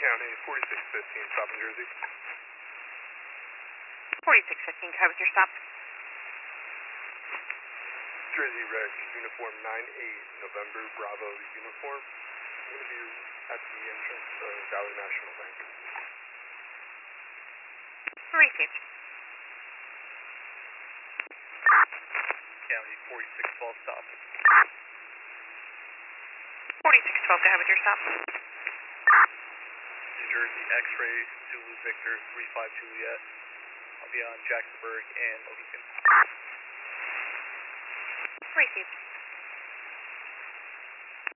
County, 4615, stop in Jersey. 4615, how was your stop? Jersey Reg, uniform 98, November Bravo uniform. I'm going to be at the entrance of Valley National Bank. Received. County 4612, stop. 4612, go ahead with your stop. New Jersey X-ray, Zulu Victor 35 Juliet. I'll be on Jacksonburg and Mohican. Received.